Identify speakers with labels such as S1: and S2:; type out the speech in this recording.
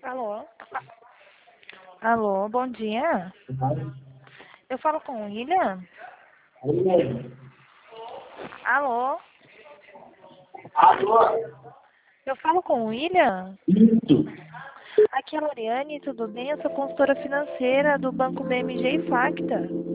S1: Alô? Alô, bom dia. Eu falo com o William? Alô?
S2: Alô?
S1: Eu falo com o William?
S2: Isso.
S1: Aqui é a Loriane, tudo bem? Eu sou consultora financeira do Banco BMG e Facta.